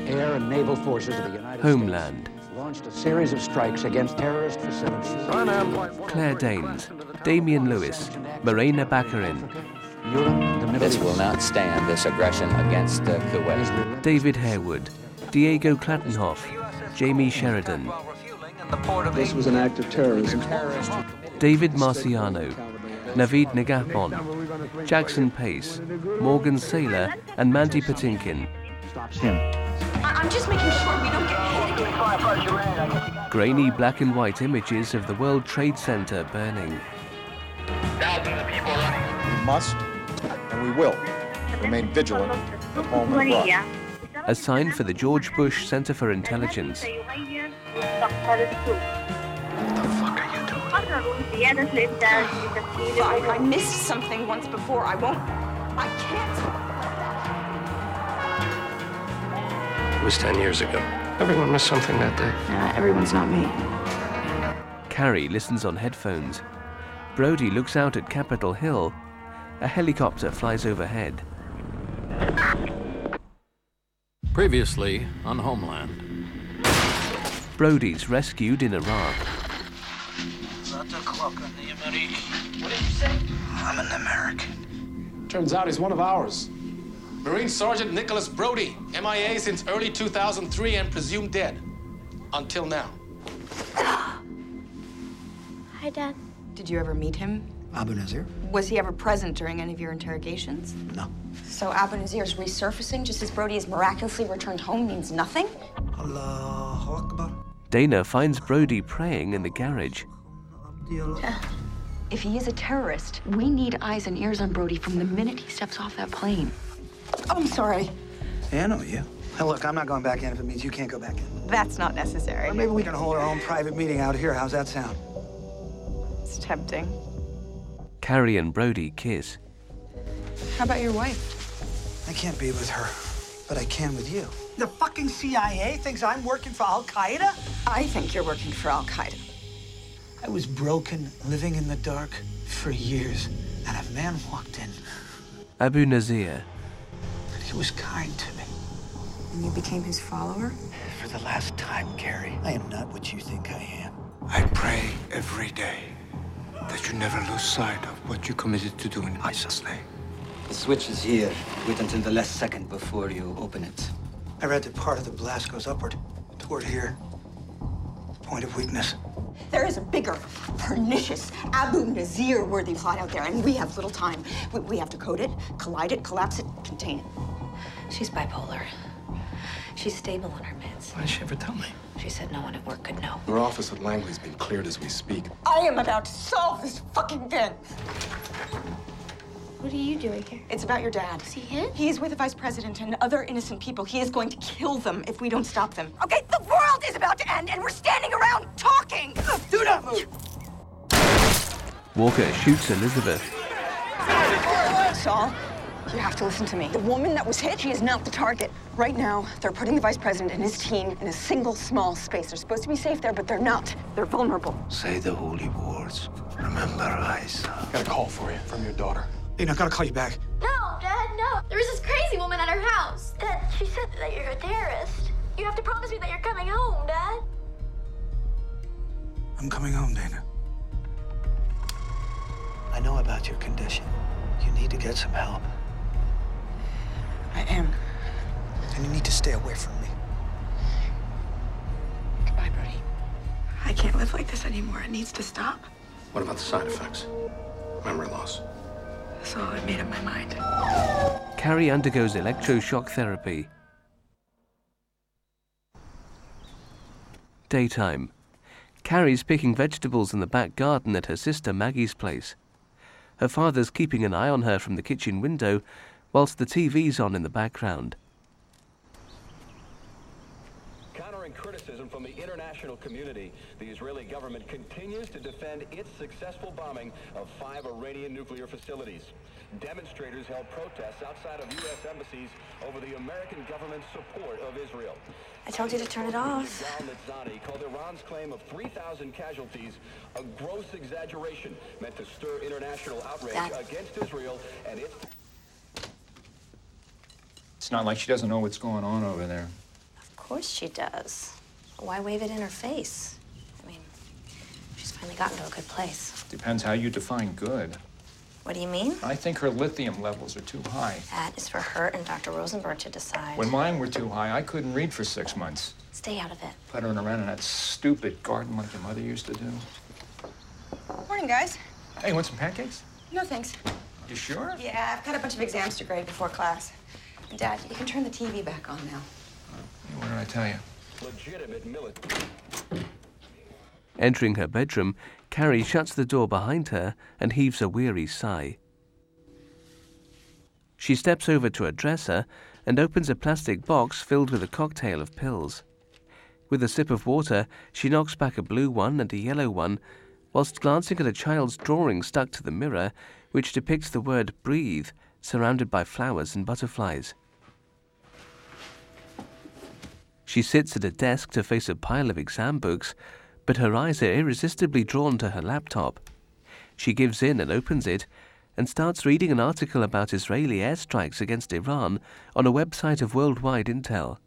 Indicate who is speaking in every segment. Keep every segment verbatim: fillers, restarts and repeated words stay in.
Speaker 1: air and naval forces of the United
Speaker 2: Homeland.
Speaker 1: States launched a series of strikes against terrorist facilities.
Speaker 2: Claire Danes, Damian Lewis, Morena Baccarin,
Speaker 1: Europe, the Middle
Speaker 3: This
Speaker 1: East.
Speaker 3: will not stand, this aggression against uh, Kuwait.
Speaker 2: David Harewood, Diego Klattenhoff, Jamie Sheridan,
Speaker 4: This was an act of terrorism.
Speaker 2: David Marciano, Naveed Nagapon, Jackson Pace, Morgan Saylor, and Mandy Patinkin.
Speaker 1: Stops him.
Speaker 5: I'm just making sure we don't get hit.
Speaker 2: Grainy black and white images of the World Trade Center burning.
Speaker 6: We must, and we will, remain vigilant at home and abroad.
Speaker 2: A sign for the George Bush Center for Intelligence.
Speaker 5: I, I missed something once before. I won't. I can't.
Speaker 7: It was ten years ago. Everyone missed something that day.
Speaker 5: Nah, everyone's not me.
Speaker 2: Carrie listens on headphones. Brody looks out at Capitol Hill. A helicopter flies overhead.
Speaker 8: Previously on Homeland.
Speaker 2: Brody's rescued in Iraq.
Speaker 9: What did you say? I'm an American.
Speaker 10: Turns out he's one of ours. Marine Sergeant Nicholas Brody, M I A since early two thousand three and presumed dead. Until now.
Speaker 11: Hi, Dad.
Speaker 5: Did you ever meet him?
Speaker 4: Abu Nazir?
Speaker 5: Was he ever present during any of your interrogations?
Speaker 4: No.
Speaker 5: So Abu Nazir's resurfacing just as Brody is miraculously returned home means nothing?
Speaker 4: Allahu Akbar.
Speaker 2: Dana finds Brody praying in the garage.
Speaker 5: If he is a terrorist, we need eyes and ears on Brody from the minute he steps off that plane. Oh, I'm sorry.
Speaker 4: Hey, I know you. Hey, look, I'm not going back in if it means you can't go back in.
Speaker 5: That's not necessary.
Speaker 4: Well, maybe we can hold our own private meeting out here. How's that sound?
Speaker 5: It's tempting.
Speaker 2: Carrie and Brody kiss.
Speaker 5: How about your wife?
Speaker 4: I can't be with her, but I can with you. The fucking C I A thinks I'm working for Al-Qaeda?
Speaker 5: I think you're working for Al-Qaeda.
Speaker 4: I was broken, living in the dark for years, and a man walked in.
Speaker 2: Abu Nazir.
Speaker 4: And he was kind to me.
Speaker 5: And you became his follower?
Speaker 4: For the last time, Carrie, I am not what you think I am.
Speaker 12: I pray every day that you never lose sight of what you committed to do in ISIS name.
Speaker 13: The switch is here. Wait until the last second before you open it.
Speaker 4: I read that part of the blast goes upward, toward here. Point of weakness.
Speaker 5: There is a bigger, pernicious, Abu Nazir-worthy plot out there, and we have little time. We, we have to code it, collide it, collapse it, contain it.
Speaker 11: She's bipolar. She's stable on her meds.
Speaker 7: Why did she ever tell me?
Speaker 11: She said no one at work could know.
Speaker 14: Her office at Langley's been cleared as we speak.
Speaker 5: I am about to solve this fucking thing.
Speaker 11: What are you doing here?
Speaker 5: It's about your dad.
Speaker 11: See him?
Speaker 5: He is with the vice president and other innocent people. He is going to kill them if we don't stop them. Okay, the world is about to end, and we're standing around talking.
Speaker 4: Do not move.
Speaker 2: Walker shoots Elizabeth.
Speaker 5: Saul, you have to listen to me. The woman that was hit, she is not the target. Right now, they're putting the vice president and his team in a single small space. They're supposed to be safe there, but they're not. They're vulnerable.
Speaker 12: Say the holy words. Remember Isa.
Speaker 14: Got a call for you from your daughter.
Speaker 4: Dana, I gotta call you back.
Speaker 11: No, Dad, no. There was this crazy woman at our house. Dad, she said that you're a terrorist. You have to promise me that you're coming home, Dad.
Speaker 4: I'm coming home, Dana. I know about your condition. You need to get some help.
Speaker 5: I am.
Speaker 4: And you need to stay away from me.
Speaker 5: Goodbye, Brody. I can't live like this anymore. It needs to stop.
Speaker 7: What about the side effects? Memory loss.
Speaker 5: So I made up my mind.
Speaker 2: Carrie undergoes electroshock therapy. Daytime. Carrie's picking vegetables in the back garden at her sister Maggie's place. Her father's keeping an eye on her from the kitchen window, whilst the T V's on in the background.
Speaker 15: Countering criticism from the international community, the Israeli government continues to defend its successful bombing of five Iranian nuclear facilities. Demonstrators held protests outside of U S embassies over the American government's support of Israel.
Speaker 11: I told you to turn it off.
Speaker 15: Gal Nitzani called Iran's claim of three thousand casualties a gross exaggeration meant to stir international outrage
Speaker 11: Dad.
Speaker 15: against Israel and its...
Speaker 6: It's not like she doesn't know what's going on over there.
Speaker 16: course she does. Why wave it in her face? I mean, she's finally gotten to a good place.
Speaker 6: Depends how you define good.
Speaker 16: What do you mean?
Speaker 6: I think her lithium levels are too high.
Speaker 16: That is for her and Doctor Rosenberg to decide.
Speaker 6: When mine were too high, I couldn't read for six months.
Speaker 16: Stay out of it.
Speaker 6: Puttering around in that stupid garden like your mother used to do.
Speaker 5: Morning, guys.
Speaker 6: Hey, want some pancakes?
Speaker 5: No, thanks.
Speaker 6: You sure?
Speaker 5: Yeah, I've got a bunch of exams to grade before class. Dad, you can turn the T V back on now.
Speaker 6: What did I tell you?
Speaker 15: Legitimate military.
Speaker 2: Entering her bedroom, Carrie shuts the door behind her and heaves a weary sigh. She steps over to a dresser and opens a plastic box filled with a cocktail of pills. With a sip of water, she knocks back a blue one and a yellow one, whilst glancing at a child's drawing stuck to the mirror, which depicts the word breathe, surrounded by flowers and butterflies. She sits at a desk to face a pile of exam books, but her eyes are irresistibly drawn to her laptop. She gives in and opens it, and starts reading an article about Israeli airstrikes against Iran on a website of Worldwide Intel.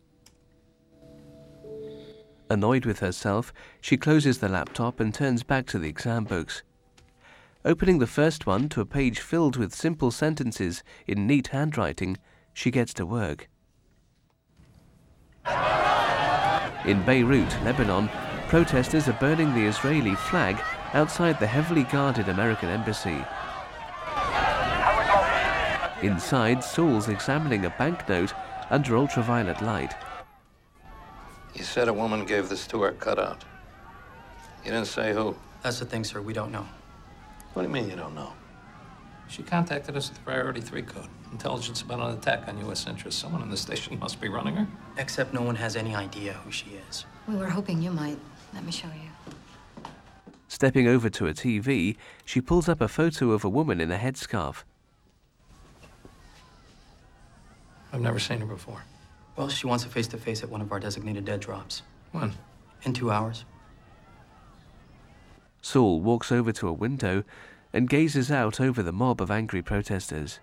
Speaker 2: Annoyed with herself, she closes the laptop and turns back to the exam books. Opening the first one to a page filled with simple sentences in neat handwriting, she gets to work. In Beirut, Lebanon, protesters are burning the Israeli flag outside the heavily guarded American embassy. Inside, Saul's examining a banknote under ultraviolet light.
Speaker 7: You said a woman gave this to her cutout. You didn't say who.
Speaker 17: That's the thing, sir. We don't know.
Speaker 7: What do you mean you don't know? She contacted us with Priority three code. Intelligence about an attack on U S interests. Someone in the station must be running her.
Speaker 17: Except no one has any idea who she is.
Speaker 18: We were hoping you might. Let me show you.
Speaker 2: Stepping over to a T V, she pulls up a photo of a woman in a headscarf.
Speaker 7: I've never seen her before.
Speaker 17: Well, she wants a face-to-face at one of our designated dead drops.
Speaker 7: When?
Speaker 17: In two hours.
Speaker 2: Saul walks over to a window and gazes out over the mob of angry protesters.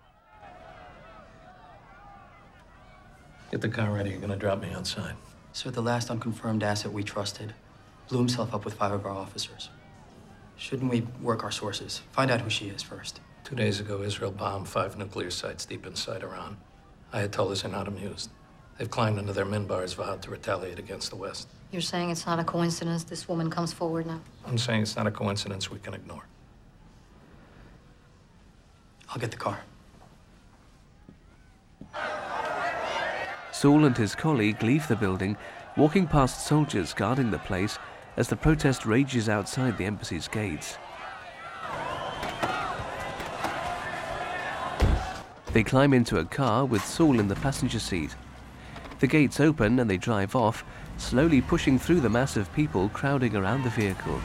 Speaker 7: Get the car ready. You're going to drop me outside.
Speaker 17: Sir, the last unconfirmed asset we trusted blew himself up with five of our officers. Shouldn't we work our sources? Find out who she is first.
Speaker 7: Two days ago, Israel bombed five nuclear sites deep inside Iran. Ayatollahs are not amused. They've climbed into their minbars, vowed to retaliate against the West.
Speaker 18: You're saying it's not a coincidence this woman comes forward now?
Speaker 7: I'm saying it's not a coincidence we can ignore.
Speaker 17: I'll get the car.
Speaker 2: Saul and his colleague leave the building, walking past soldiers guarding the place as the protest rages outside the embassy's gates. They climb into a car with Saul in the passenger seat. The gates open and they drive off, slowly pushing through the mass of people crowding around the vehicle.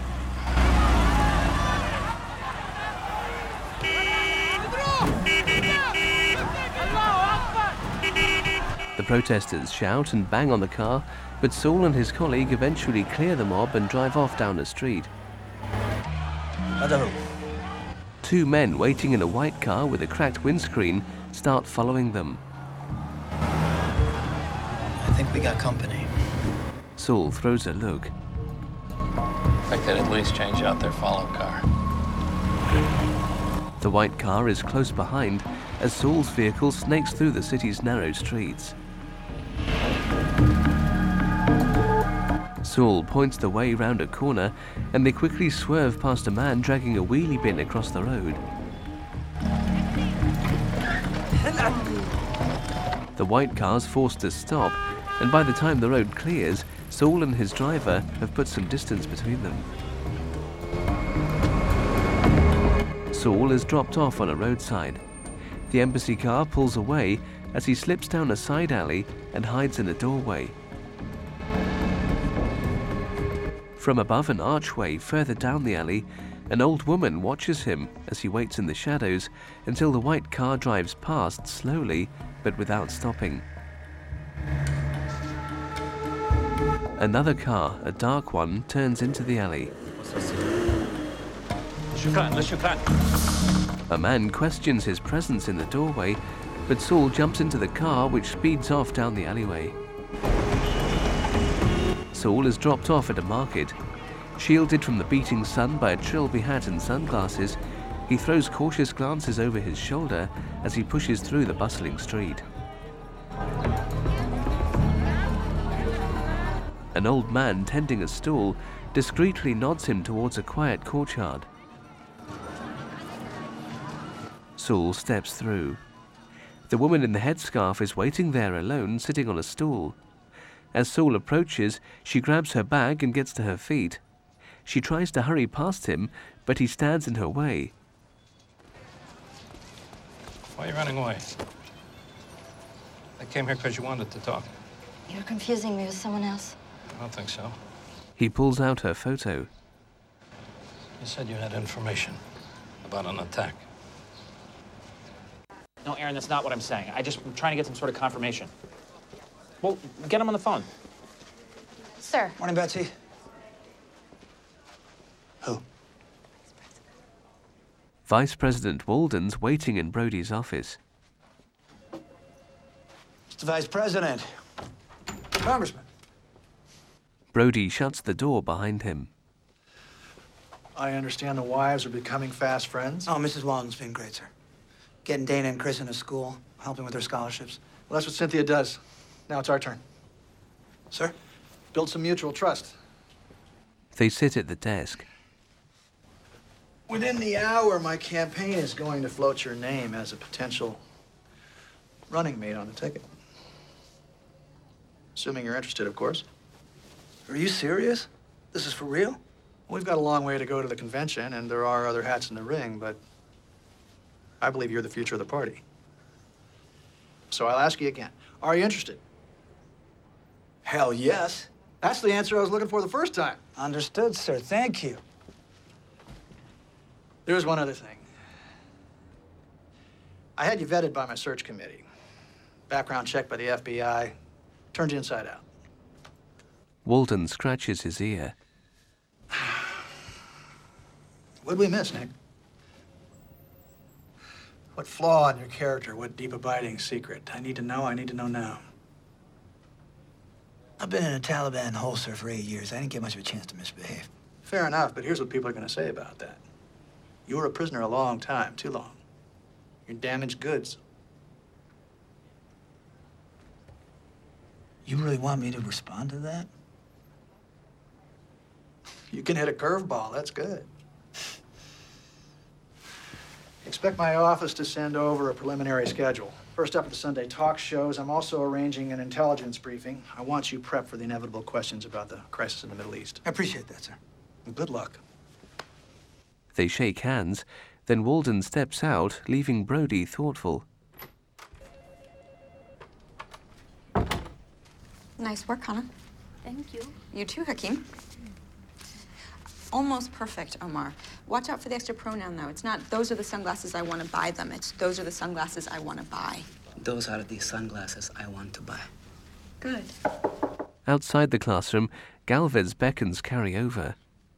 Speaker 2: The protesters shout and bang on the car, but Saul and his colleague eventually clear the mob and drive off down a street. Two men waiting in a white car with a cracked windscreen start following them.
Speaker 17: I think we got company.
Speaker 2: Saul throws a look.
Speaker 7: I think they'd at least change out their follow car.
Speaker 2: The white car is close behind as Saul's vehicle snakes through the city's narrow streets. Saul points the way round a corner and they quickly swerve past a man dragging a wheelie bin across the road. The white car's forced to stop, and by the time the road clears, Saul and his driver have put some distance between them. Saul is dropped off on a roadside. The embassy car pulls away as he slips down a side alley and hides in a doorway. From above an archway further down the alley, an old woman watches him as he waits in the shadows until the white car drives past slowly but without stopping. Another car, a dark one, turns into the alley. A man questions his presence in the doorway, but Saul jumps into the car which speeds off down the alleyway. Saul is dropped off at a market. Shielded from the beating sun by a Trilby hat and sunglasses, he throws cautious glances over his shoulder as he pushes through the bustling street. An old man tending a stool discreetly nods him towards a quiet courtyard. Saul steps through. The woman in the headscarf is waiting there alone, sitting on a stool. As Saul approaches, she grabs her bag and gets to her feet. She tries to hurry past him, but he stands in her way.
Speaker 7: Why are you running away? I came here because you wanted to talk.
Speaker 18: You're confusing me with someone else.
Speaker 7: I don't think so.
Speaker 2: He pulls out her photo.
Speaker 7: You said you had information about an attack.
Speaker 19: No, Aaron, that's not what I'm saying. I just am trying to get some sort of confirmation. Well, get him on the phone.
Speaker 16: Sir.
Speaker 4: Morning, Betsy. Who?
Speaker 2: Vice President Walden's waiting in Brody's office.
Speaker 4: Mister Vice President. Congressman.
Speaker 2: Brody shuts the door behind him.
Speaker 20: I understand the wives are becoming fast friends.
Speaker 4: Oh, Missus Walden's been great, sir. Getting Dana and Chris into school, helping with their scholarships.
Speaker 20: Well, that's what Cynthia does. Now it's our turn.
Speaker 4: Sir?
Speaker 20: Build some mutual trust.
Speaker 2: They sit at the desk.
Speaker 20: Within the hour, my campaign is going to float your name as a potential running mate on the ticket. Assuming you're interested, of course.
Speaker 4: Are you serious? This is for real?
Speaker 20: We've got a long way to go to the convention, and there are other hats in the ring, but I believe you're the future of the party. So I'll ask you again. Are you interested?
Speaker 4: Hell yes.
Speaker 20: That's the answer I was looking for the first time.
Speaker 4: Understood, sir. Thank you.
Speaker 20: There's one other thing. I had you vetted by my search committee. Background check by the F B I. Turned you inside out.
Speaker 2: Walden scratches his ear.
Speaker 20: What'd we miss, Nick? What flaw in your character? What deep abiding secret? I need to know. I need to know now.
Speaker 4: I've been in a Taliban holster for eight years. I didn't get much of a chance to misbehave.
Speaker 20: Fair enough, but here's what people are going to say about that. You were a prisoner a long time, too long. You're damaged goods.
Speaker 4: You really want me to respond to that?
Speaker 20: You can hit a curveball. That's good. Expect my office to send over a preliminary schedule. First up at the Sunday talk shows, I'm also arranging an intelligence briefing. I want you prepped for the inevitable questions about the crisis in the Middle East.
Speaker 4: I appreciate that, sir.
Speaker 20: Well, good luck.
Speaker 2: They shake hands, then Walden steps out, leaving Brody thoughtful.
Speaker 5: Nice work, Hannah.
Speaker 16: Thank you.
Speaker 5: You too, Hakeem. Almost perfect, Omar. Watch out for the extra pronoun, though. It's not, those are the sunglasses, I want to buy them. It's, those are the sunglasses I want to buy.
Speaker 13: Those are the sunglasses I want to buy.
Speaker 5: Good.
Speaker 2: Outside the classroom, Galvez beckons Carrie over.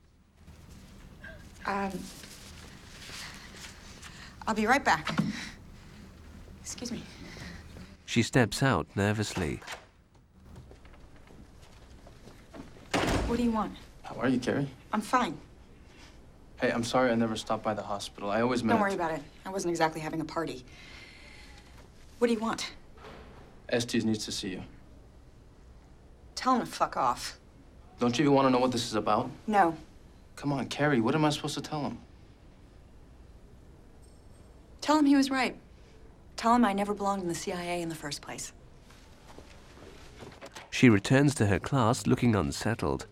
Speaker 5: Um, I'll be right back. Excuse me.
Speaker 2: She steps out nervously.
Speaker 5: What do you want?
Speaker 21: How are you, Carrie?
Speaker 5: I'm fine.
Speaker 21: Hey, I'm sorry I never stopped by the hospital. I always meant...
Speaker 5: Don't worry about it. I wasn't exactly having a party. What do you want?
Speaker 21: Estes needs to see you.
Speaker 5: Tell him to fuck off.
Speaker 21: Don't you even want to know what this is about?
Speaker 5: No.
Speaker 21: Come on, Carrie, what am I supposed to tell him?
Speaker 5: Tell him he was right. Tell him I never belonged in the C I A in the first place.
Speaker 2: She returns to her class looking unsettled.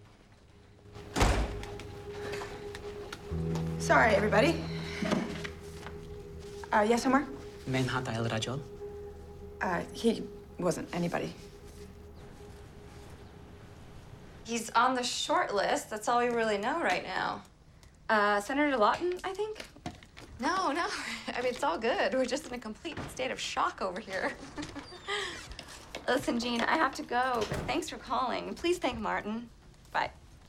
Speaker 5: Sorry, everybody. Uh, yes, Omar?
Speaker 13: من هذا الرجل؟
Speaker 5: Uh, he wasn't anybody.
Speaker 16: He's on the short list. That's all we really know right now. Uh, Senator Lawton, I think? No, no. I mean, it's all good. We're just in a complete state of shock over here. Listen, Jean, I have to go, but thanks for calling. Please thank Martin. Bye.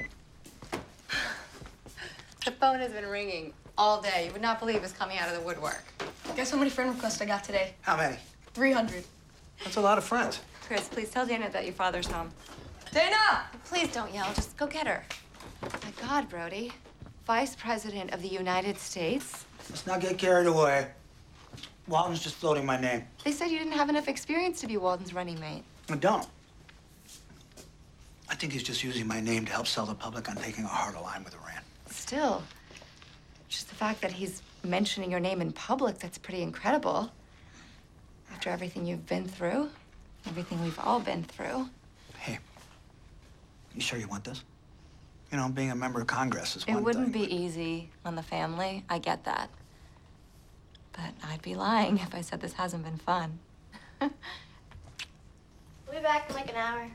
Speaker 16: The phone has been ringing all day. You would not believe it's coming out of the woodwork.
Speaker 22: Guess how many friend requests I got today?
Speaker 4: How many?
Speaker 22: three hundred.
Speaker 20: That's a lot of friends.
Speaker 16: Chris, please tell Dana that your father's home. Dana! Please don't yell. Just go get her. My God, Brody. Vice President of the United States?
Speaker 4: Let's not get carried away. Walton's just floating my name.
Speaker 16: They said you didn't have enough experience to be Walton's running mate.
Speaker 4: I don't. I think he's just using my name to help sell the public on taking a harder line with Iran.
Speaker 16: Still, just the fact that he's mentioning your name in public, that's pretty incredible. After everything you've been through, everything we've all been through.
Speaker 4: Hey, you sure you want this? You know, being a member of Congress is
Speaker 16: It
Speaker 4: one
Speaker 16: wouldn't
Speaker 4: thing.
Speaker 16: be easy on the family. I get that. But I'd be lying if I said this hasn't been fun.
Speaker 11: We'll be back in like an hour.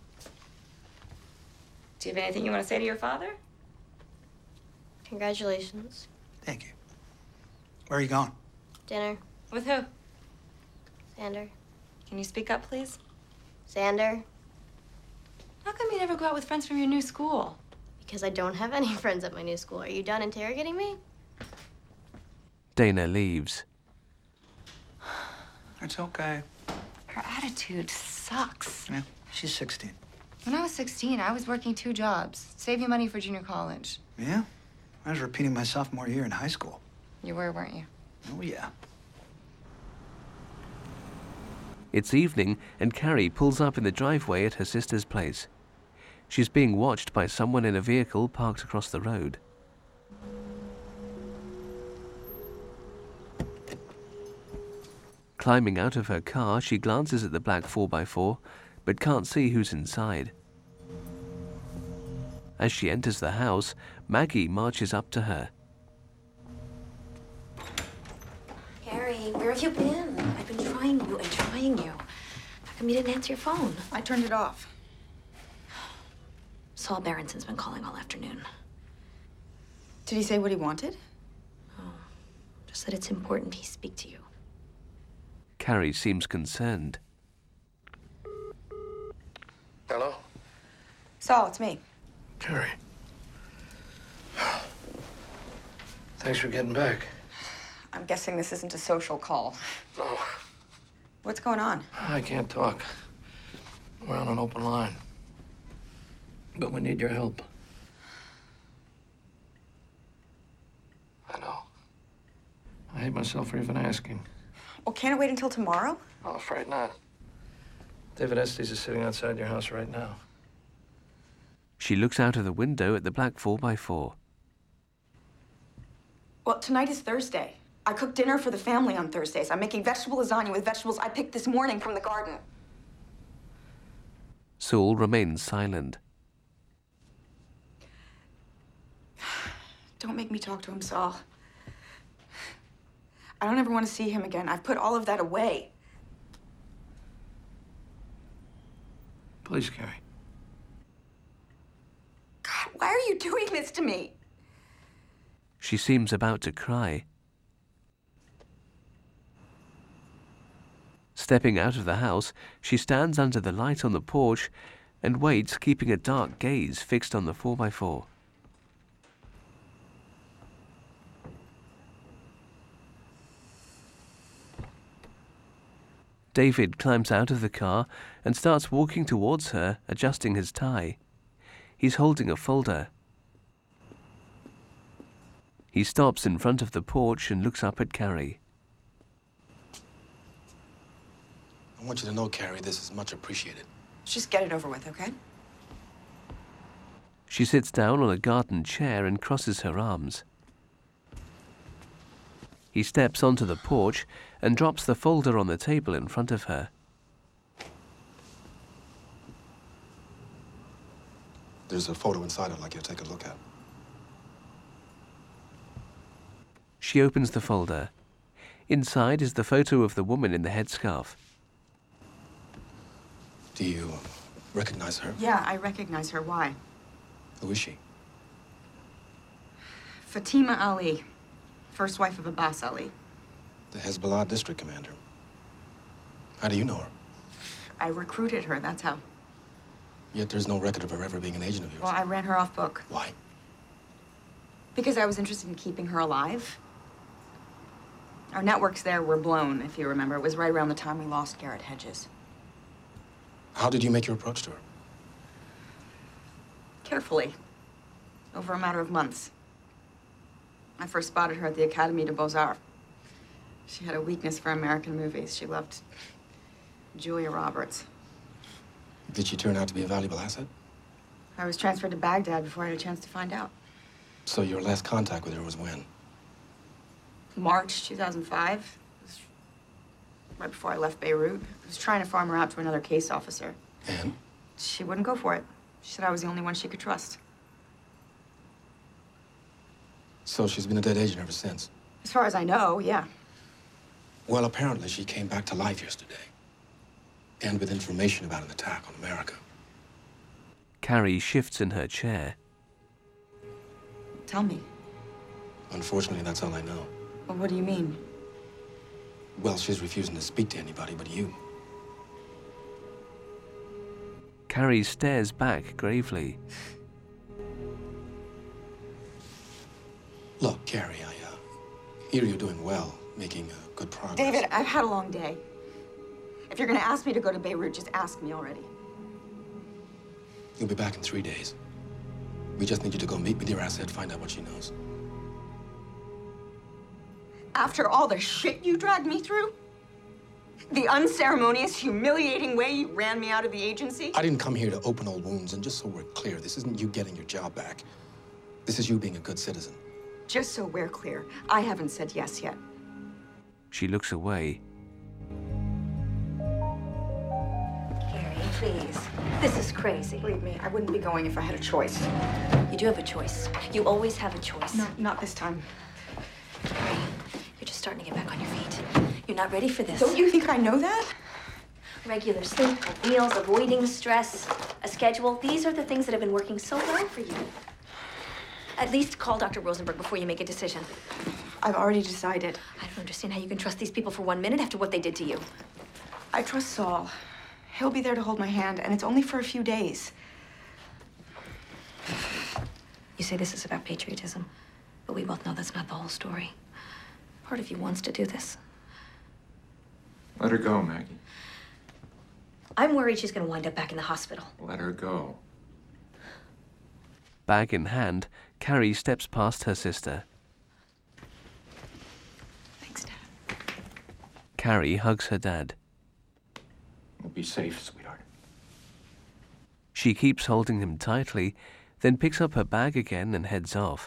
Speaker 16: Do you have anything you want to say to your father?
Speaker 11: Congratulations.
Speaker 4: Thank you. Where are you going?
Speaker 11: Dinner.
Speaker 16: With who?
Speaker 11: Xander.
Speaker 16: Can you speak up, please?
Speaker 11: Xander.
Speaker 16: How come you never go out with friends from your new school?
Speaker 11: Because I don't have any friends at my new school. Are you done interrogating me?
Speaker 2: Dana leaves.
Speaker 4: It's okay.
Speaker 16: Her attitude sucks.
Speaker 4: Yeah, she's sixteen.
Speaker 16: When I was sixteen, I was working two jobs, saving money for junior college.
Speaker 4: Yeah? I was repeating my sophomore year in high school.
Speaker 16: You were, weren't you?
Speaker 4: Oh, yeah.
Speaker 2: It's evening, and Carrie pulls up in the driveway at her sister's place. She's being watched by someone in a vehicle parked across the road. Climbing out of her car, she glances at the black four by four, but can't see who's inside. As she enters the house, Maggie marches up to her.
Speaker 3: Harry, where have you been? I've been trying you and trying you. How come you didn't answer your phone?
Speaker 5: I turned it off.
Speaker 3: Saul Berenson's been calling all afternoon.
Speaker 5: Did he say what he wanted?
Speaker 3: Oh, just that it's important he speak to you.
Speaker 2: Carrie seems concerned.
Speaker 10: Hello?
Speaker 5: Saul, it's me.
Speaker 10: Carrie. Thanks for getting back.
Speaker 5: I'm guessing this isn't a social call.
Speaker 10: No,
Speaker 5: What's going on?
Speaker 10: I can't talk. We're on an open line. But we need your help. I know. I hate myself for even asking.
Speaker 5: Well, can't it wait until tomorrow?
Speaker 10: I'm afraid not. David Estes is sitting outside your house right now.
Speaker 2: She looks out of the window at the black four by four.
Speaker 5: Well, tonight is Thursday. I cook dinner for the family on Thursdays. I'm making vegetable lasagna with vegetables I picked this morning from the garden.
Speaker 2: Saul remains silent.
Speaker 5: Don't make me talk to him, Saul. I don't ever want to see him again. I've put all of that away.
Speaker 10: Please, Carrie.
Speaker 5: God, why are you doing this to me?
Speaker 2: She seems about to cry. Stepping out of the house, she stands under the light on the porch and waits, keeping a dark gaze fixed on the four by four. David climbs out of the car and starts walking towards her, adjusting his tie. He's holding a folder. He stops in front of the porch and looks up at Carrie.
Speaker 14: I want you to know, Carrie, this is much appreciated.
Speaker 5: Just get it over with, okay?
Speaker 2: She sits down on a garden chair and crosses her arms. He steps onto the porch and drops the folder on the table in front of her.
Speaker 14: There's a photo inside I'd like you to take a look at.
Speaker 2: She opens the folder. Inside is the photo of the woman in the headscarf.
Speaker 14: Do you recognize her?
Speaker 5: Yeah, I recognize her. Why?
Speaker 14: Who is she?
Speaker 5: Fatima Ali, first wife of Abbas Ali.
Speaker 14: The Hezbollah district commander. How do you know her?
Speaker 5: I recruited her, that's how.
Speaker 14: Yet there's no record of her ever being an agent of yours.
Speaker 5: Well, I ran her off book.
Speaker 14: Why?
Speaker 5: Because I was interested in keeping her alive. Our networks there were blown, if you remember. It was right around the time we lost Garrett Hedges.
Speaker 14: How did you make your approach to her?
Speaker 5: Carefully. Over a matter of months. I first spotted her at the Académie des Beaux-Arts. She had a weakness for American movies. She loved Julia Roberts.
Speaker 14: Did she turn out to be a valuable asset?
Speaker 5: I was transferred to Baghdad before I had a chance to find out.
Speaker 14: So your last contact with her was when?
Speaker 5: March two thousand five. It was right before I left Beirut. I was trying to farm her out to another case officer.
Speaker 14: And?
Speaker 5: She wouldn't go for it. She said I was the only one she could trust.
Speaker 14: So she's been a dead agent ever since?
Speaker 5: As far as I know, yeah.
Speaker 14: Well, apparently she came back to life yesterday. And with information about an attack on America.
Speaker 2: Carrie shifts in her chair.
Speaker 5: Tell me.
Speaker 14: Unfortunately, that's all I know.
Speaker 5: Well, what do you mean?
Speaker 14: Well, she's refusing to speak to anybody but you.
Speaker 2: Carrie stares back gravely.
Speaker 14: Look, Carrie, I uh, hear you're doing well, making uh, good progress.
Speaker 5: David, I've had a long day. If you're gonna ask me to go to Beirut, just ask me already.
Speaker 14: You'll be back in three days. We just need you to go meet with your asset, find out what she knows.
Speaker 5: After all the shit you dragged me through? The unceremonious, humiliating way you ran me out of the agency?
Speaker 14: I didn't come here to open old wounds, and just so we're clear, this isn't you getting your job back. This is you being a good citizen.
Speaker 5: Just so we're clear, I haven't said yes yet.
Speaker 2: She looks away.
Speaker 3: Carrie, please. This is crazy.
Speaker 5: Believe me, I wouldn't be going if I had a choice.
Speaker 3: You do have a choice. You always have a choice.
Speaker 5: No, not this time.
Speaker 3: Carrie, you're just starting to get back on your feet. You're not ready for this.
Speaker 5: Don't you think I know that?
Speaker 3: Regular sleep, meals, avoiding stress, a schedule. These are the things that have been working so well for you. At least call Doctor Rosenberg before you make a decision.
Speaker 5: I've already decided.
Speaker 3: I don't understand how you can trust these people for one minute after what they did to you.
Speaker 5: I trust Saul. He'll be there to hold my hand, and it's only for a few days.
Speaker 3: You say this is about patriotism, but we both know that's not the whole story. Part of you wants to do this.
Speaker 1: Let her go, Maggie.
Speaker 3: I'm worried she's going to wind up back in the hospital.
Speaker 1: Let her go.
Speaker 2: Bag in hand, Carrie steps past her sister.
Speaker 5: Thanks, Dad.
Speaker 2: Carrie hugs her dad.
Speaker 1: We'll be safe, sweetheart.
Speaker 2: She keeps holding him tightly, then picks up her bag again and heads off.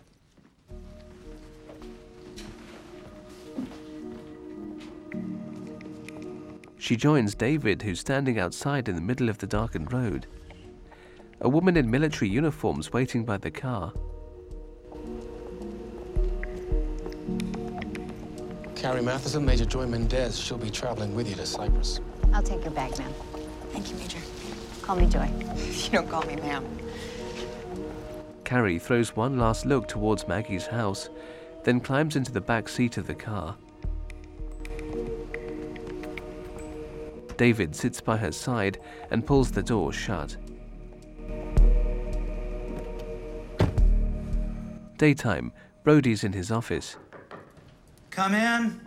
Speaker 2: She joins David, who's standing outside in the middle of the darkened road. A woman in military uniform's waiting by the car.
Speaker 14: Carrie Matheson, Major Joy Mendez. She'll be traveling with you to Cyprus.
Speaker 18: I'll take your bag, ma'am.
Speaker 5: Thank you, Major.
Speaker 18: Call me Joy.
Speaker 5: You don't call me ma'am.
Speaker 2: Carrie throws one last look towards Maggie's house, then climbs into the back seat of the car. David sits by her side and pulls the door shut. Daytime, Brody's in his office.
Speaker 4: Come in.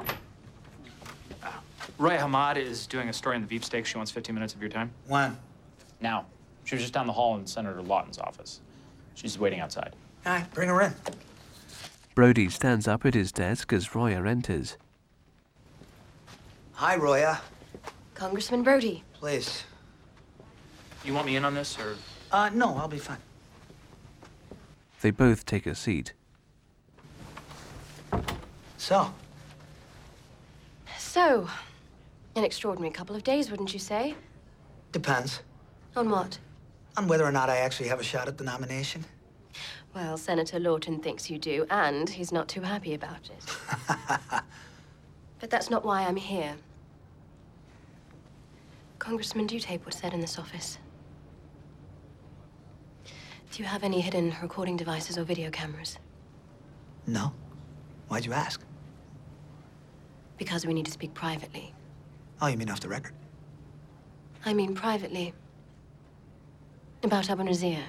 Speaker 19: Roya Hamad is doing a story on the beef steak. She wants fifteen minutes of your time.
Speaker 4: When?
Speaker 19: Now. She was just down the hall in Senator Lawton's office. She's waiting outside.
Speaker 4: All right, bring her in.
Speaker 2: Brody stands up at his desk as Roya enters.
Speaker 4: Hi, Roya.
Speaker 22: Congressman Brody.
Speaker 4: Please.
Speaker 19: You want me in on this, or?
Speaker 4: Uh, no, I'll be fine.
Speaker 2: They both take a seat.
Speaker 4: So?
Speaker 22: So, an extraordinary couple of days, wouldn't you say?
Speaker 4: Depends.
Speaker 22: On what?
Speaker 4: On whether or not I actually have a shot at the nomination.
Speaker 22: Well, Senator Lawton thinks you do, and he's not too happy about it. But that's not why I'm here. Congressman, do you tape what's said in this office? Do you have any hidden recording devices or video cameras?
Speaker 4: No. Why'd you ask?
Speaker 22: Because we need to speak privately.
Speaker 4: Oh, you mean off the record?
Speaker 22: I mean privately. About Abu Nazir.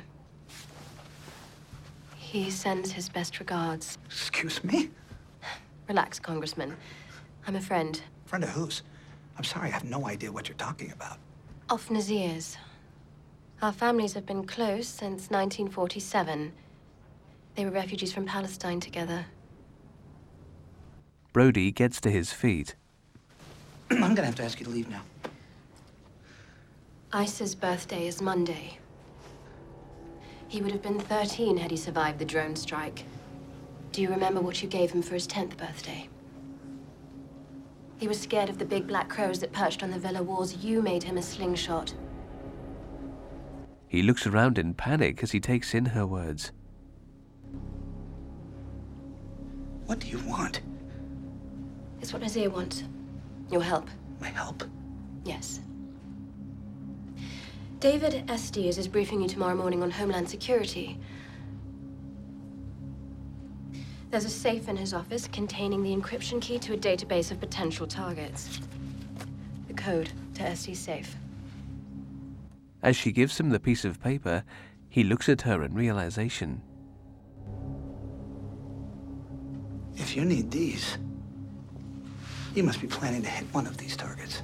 Speaker 22: He sends his best regards.
Speaker 4: Excuse me?
Speaker 22: Relax, Congressman. I'm a friend.
Speaker 4: Friend of whose? I'm sorry, I have no idea what you're talking about.
Speaker 22: Off Nazir's. Our families have been close since nineteen forty-seven. They were refugees from Palestine together.
Speaker 2: Brody gets to his feet.
Speaker 4: I'm gonna have to ask you to leave now.
Speaker 22: Isa's birthday is Monday. He would have been thirteen had he survived the drone strike. Do you remember what you gave him for his tenth birthday? He was scared of the big black crows that perched on the villa walls. You made him a slingshot.
Speaker 2: He looks around in panic as he takes in her words.
Speaker 4: What do you want?
Speaker 22: It's what Nazir wants. Your help.
Speaker 4: My help?
Speaker 22: Yes. David Estes is briefing you tomorrow morning on Homeland Security. There's a safe in his office containing the encryption key to a database of potential targets. The code to Estes' safe.
Speaker 2: As she gives him the piece of paper, he looks at her in realization.
Speaker 4: If you need these, you must be planning to hit one of these targets.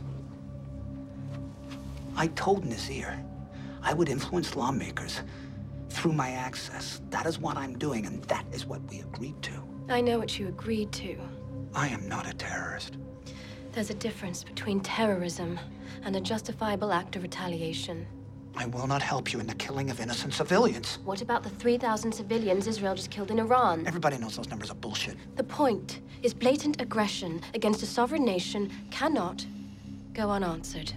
Speaker 4: I told Nazir I would influence lawmakers through my access. That is what I'm doing, and that is what we agreed to.
Speaker 22: I know what you agreed to.
Speaker 4: I am not a terrorist.
Speaker 22: There's a difference between terrorism and a justifiable act of retaliation.
Speaker 4: I will not help you in the killing of innocent civilians.
Speaker 22: What about the three thousand civilians Israel just killed in Iran?
Speaker 4: Everybody knows those numbers are bullshit.
Speaker 22: The point is blatant aggression against a sovereign nation cannot go unanswered.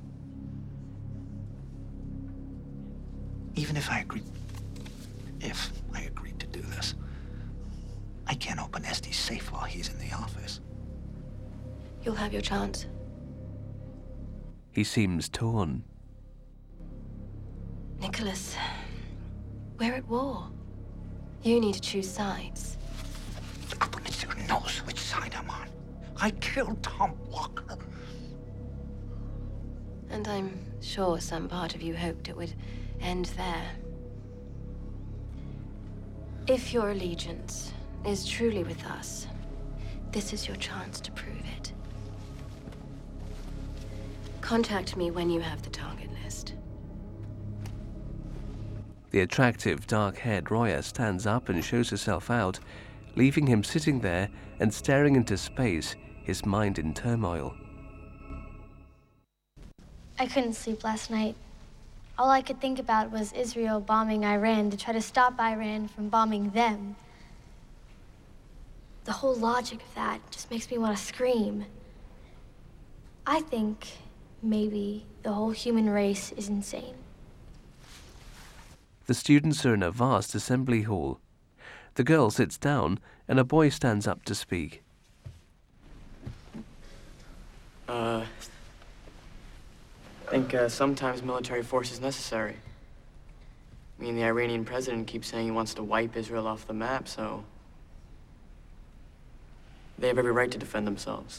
Speaker 4: Even if I agreed, if I agreed to do this, I can't open Estes' safe while he's in the office.
Speaker 22: You'll have your chance.
Speaker 2: He seems torn.
Speaker 22: Nicholas, we're at war. You need to choose sides.
Speaker 4: Minister knows which side I'm on. I killed Tom Walker.
Speaker 22: And I'm sure some part of you hoped it would end there. If your allegiance is truly with us, this is your chance to prove it. Contact me when you have the target list.
Speaker 2: The attractive, dark-haired Roya stands up and shows herself out, leaving him sitting there and staring into space, his mind in turmoil.
Speaker 11: I couldn't sleep last night. All I could think about was Israel bombing Iran to try to stop Iran from bombing them. The whole logic of that just makes me want to scream. I think maybe the whole human race is insane.
Speaker 2: The students are in a vast assembly hall. The girl sits down and a boy stands up to speak.
Speaker 8: Uh, I think uh, sometimes military force is necessary. I mean, the Iranian president keeps saying he wants to wipe Israel off the map, so they have every right to defend themselves.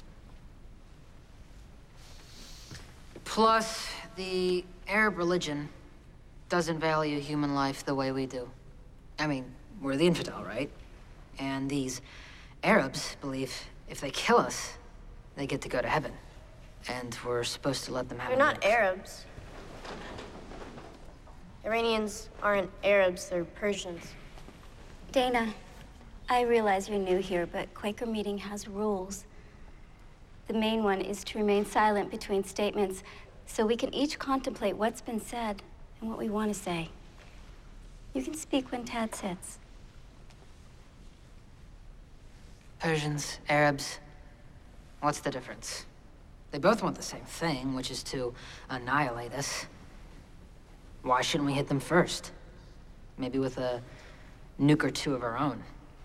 Speaker 9: Plus, the Arab religion doesn't value human life the way we do. I mean, we're the infidel, right? And these Arabs believe if they kill us, they get to go to heaven. And we're supposed to let them have
Speaker 11: They're
Speaker 9: a
Speaker 11: not
Speaker 9: little-
Speaker 11: Arabs. Iranians aren't Arabs, they're Persians.
Speaker 23: Dana, I realize you're new here, but Quaker Meeting has rules. The main one is to remain silent between statements so we can each contemplate what's been said and what we want to say. You can speak when Tad sits.
Speaker 9: Persians, Arabs, what's the difference? They both want the same thing, which is to annihilate us. Why shouldn't we hit them first? Maybe with a nuke or two of our own.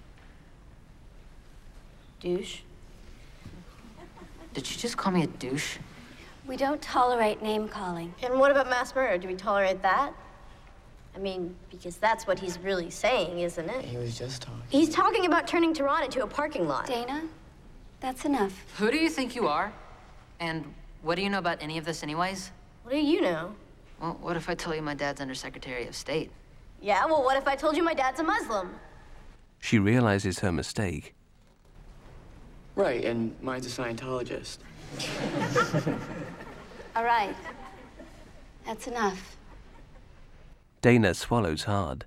Speaker 11: Douche.
Speaker 9: Did you just call me a douche?
Speaker 23: We don't tolerate name-calling.
Speaker 11: And what about mass murder? Do we tolerate that? I mean, because that's what he's really saying, isn't it?
Speaker 8: He was just talking.
Speaker 11: He's talking about turning Tehran into a parking lot.
Speaker 23: Dana, that's enough.
Speaker 9: Who do you think you are? And what do you know about any of this anyways?
Speaker 11: What do you know?
Speaker 9: Well, what if I tell you my dad's Undersecretary of State?
Speaker 11: Yeah, well, what if I told you my dad's a Muslim?
Speaker 2: She realizes her mistake.
Speaker 8: Right, and mine's a Scientologist.
Speaker 23: All right. That's enough.
Speaker 2: Dana swallows hard.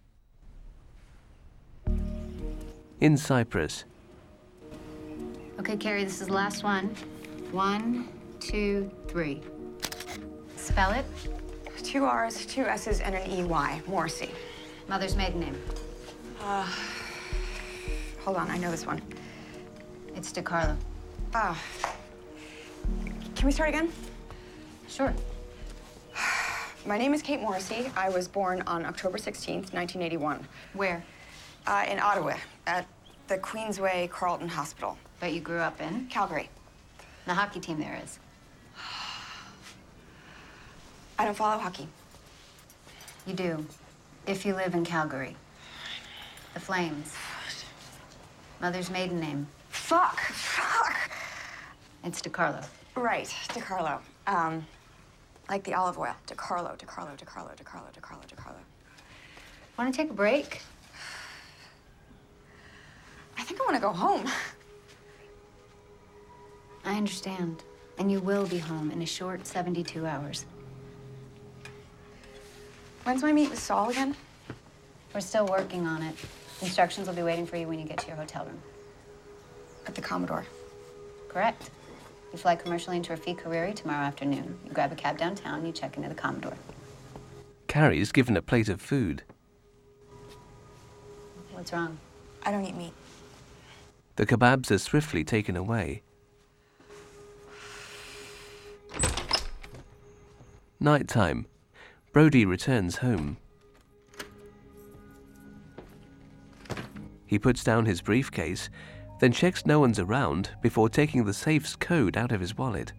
Speaker 2: In Cyprus.
Speaker 18: Okay, Carrie, this is the last one. One, two, three. Spell it.
Speaker 5: Two R's, two S's, and an E Y. Morrissey.
Speaker 18: Mother's maiden name.
Speaker 5: Uh, hold on, I know this one.
Speaker 18: It's DeCarlo.
Speaker 5: Uh, can we start again?
Speaker 18: Sure.
Speaker 5: My name is Kate Morrissey. I was born on October sixteenth, nineteen eighty-one.
Speaker 18: Where?
Speaker 5: Uh, in Ottawa, at the Queensway Carleton Hospital.
Speaker 18: But you grew up in?
Speaker 5: Calgary.
Speaker 18: The hockey team there is.
Speaker 5: I don't follow hockey.
Speaker 18: You do, if you live in Calgary. The Flames. Mother's maiden name.
Speaker 5: Fuck, fuck.
Speaker 18: It's DeCarlo.
Speaker 5: Right, DeCarlo. Um, like the olive oil. DeCarlo, DeCarlo, DeCarlo, DeCarlo, DeCarlo, DeCarlo.
Speaker 18: Want to take a break?
Speaker 5: I think I want to go home.
Speaker 18: I understand. And you will be home in a short seventy-two hours.
Speaker 5: When's my meet with Saul again?
Speaker 18: We're still working on it. Instructions will be waiting for you when you get to your hotel room.
Speaker 5: At the Commodore.
Speaker 18: Correct. You fly commercially into Rafik Hariri tomorrow afternoon. You grab a cab downtown and you check into the Commodore.
Speaker 2: Carrie's given a plate of food.
Speaker 18: What's wrong?
Speaker 5: I don't eat meat.
Speaker 2: The kebabs are swiftly taken away. Night time. Brody returns home. He puts down his briefcase, then checks no one's around before taking the safe's code out of his wallet.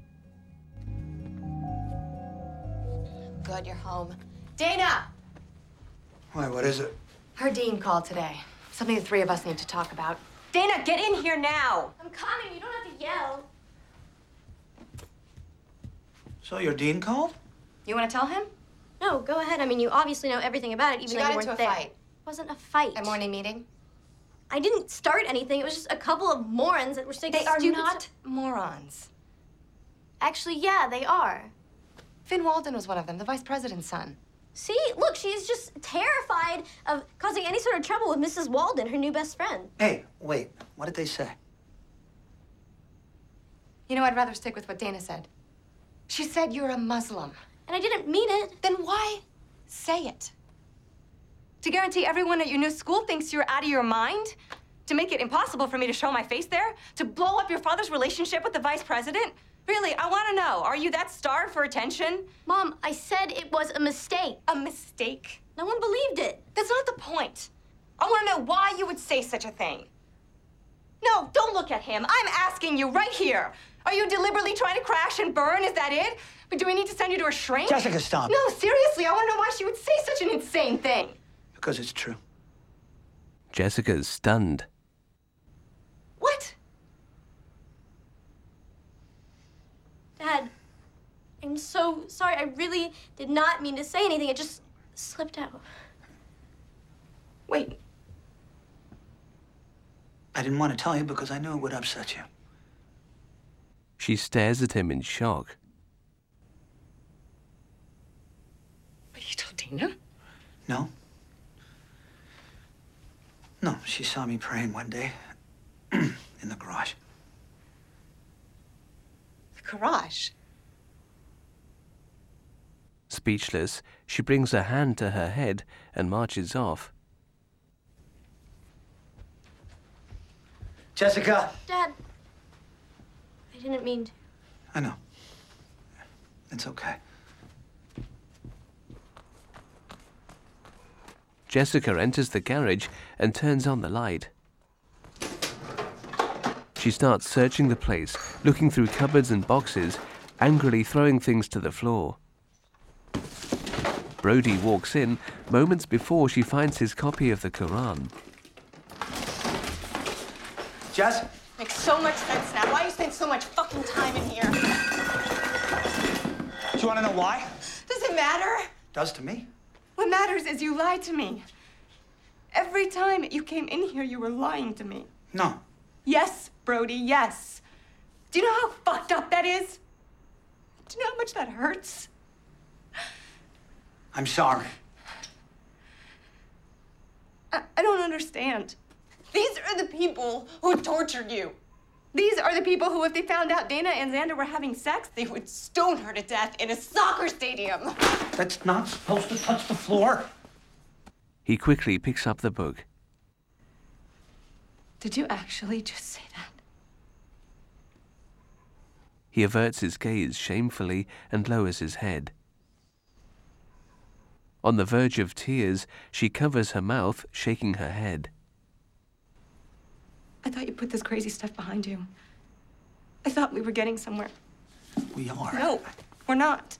Speaker 16: Good, you're home. Dana!
Speaker 20: Why, what is it?
Speaker 16: Her dean called today. Something the three of us need to talk about. Dana, get in here now!
Speaker 11: I'm coming. You don't have to yell.
Speaker 20: So your dean called?
Speaker 16: You want to tell him?
Speaker 11: No, go ahead. I mean, you obviously know everything about it, even
Speaker 16: She
Speaker 11: though
Speaker 16: got
Speaker 11: you
Speaker 16: into
Speaker 11: weren't
Speaker 16: a
Speaker 11: there.
Speaker 16: fight.
Speaker 11: It wasn't a fight.
Speaker 16: A morning meeting?
Speaker 11: I didn't start anything. It was just a couple of morons that were saying
Speaker 16: They are
Speaker 11: stupid
Speaker 16: not
Speaker 11: stu-
Speaker 16: morons.
Speaker 11: Actually, yeah, they are.
Speaker 16: Finn Walden was one of them, the vice president's son.
Speaker 11: See, look, she's just terrified of causing any sort of trouble with Missus Walden, her new best friend.
Speaker 4: Hey, wait. What did they say?
Speaker 16: You know, I'd rather stick with what Dana said. She said you're a Muslim.
Speaker 11: And I didn't mean it.
Speaker 16: Then why say it? To guarantee everyone at your new school thinks you're out of your mind? To make it impossible for me to show my face there? To blow up your father's relationship with the vice president? Really, I want to know, are you that starved for attention?
Speaker 11: Mom, I said it was a mistake.
Speaker 16: A mistake?
Speaker 11: No one believed it.
Speaker 16: That's not the point. I want to know why you would say such a thing. No, don't look at him. I'm asking you right here. Are you deliberately trying to crash and burn? Is that it? But do we need to send you to a shrink?
Speaker 4: Jessica, stop.
Speaker 16: No, seriously, I want to know why she would say such an insane thing.
Speaker 4: Because it's true.
Speaker 2: Jessica's stunned.
Speaker 16: What?
Speaker 11: Dad, I'm so sorry. I really did not mean to say anything. It just slipped out.
Speaker 16: Wait.
Speaker 4: I didn't want to tell you because I knew it would upset you.
Speaker 2: She stares at him in shock.
Speaker 16: But you told Dana?
Speaker 4: No. No, she saw me praying one day in the garage.
Speaker 16: The garage?
Speaker 2: Speechless, she brings her hand to her head and marches off.
Speaker 4: Jessica!
Speaker 11: Dad, I didn't mean to.
Speaker 4: I know. It's okay.
Speaker 2: Jessica enters the garage and turns on the light. She starts searching the place, looking through cupboards and boxes, angrily throwing things to the floor. Brody walks in moments before she finds his copy of the Quran.
Speaker 4: Jess?
Speaker 16: Makes so much sense now. Why you spend so much fucking time in here?
Speaker 4: Do you want to know why?
Speaker 16: Does it matter?
Speaker 4: Does to me.
Speaker 16: What matters is you lied to me. Every time you came in here, you were lying to me.
Speaker 4: No.
Speaker 16: Yes, Brody, yes. Do you know how fucked up that is? Do you know how much that hurts?
Speaker 4: I'm sorry.
Speaker 16: I, I don't understand. These are the people who tortured you. These are the people who, if they found out Dana and Xander were having sex, they would stone her to death in a soccer stadium.
Speaker 4: That's not supposed to touch the floor.
Speaker 2: He quickly picks up the book.
Speaker 16: Did you actually just say that?
Speaker 2: He averts his gaze shamefully and lowers his head. On the verge of tears, she covers her mouth, shaking her head.
Speaker 16: I thought you put this crazy stuff behind you. I thought we were getting somewhere.
Speaker 4: We are.
Speaker 16: No, we're not.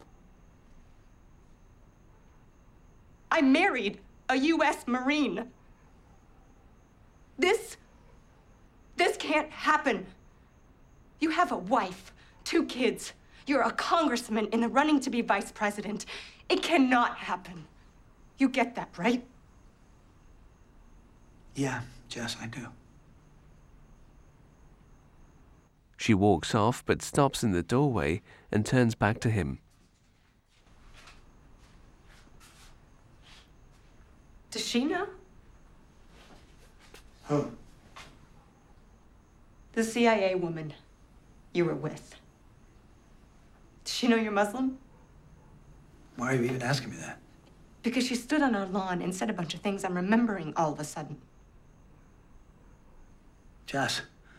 Speaker 16: I married a U S Marine. This, this can't happen. You have a wife, two kids. You're a congressman in the running to be vice president. It cannot happen. You get that, right?
Speaker 4: Yeah, Jess, I do.
Speaker 2: She walks off, but stops in the doorway and turns back to him.
Speaker 16: Does she know?
Speaker 4: Who?
Speaker 16: The C I A woman you were with. Does she know you're Muslim?
Speaker 4: Why are you even asking me that?
Speaker 16: Because she stood on our lawn and said a bunch of things I'm remembering all of a sudden.
Speaker 4: Jess,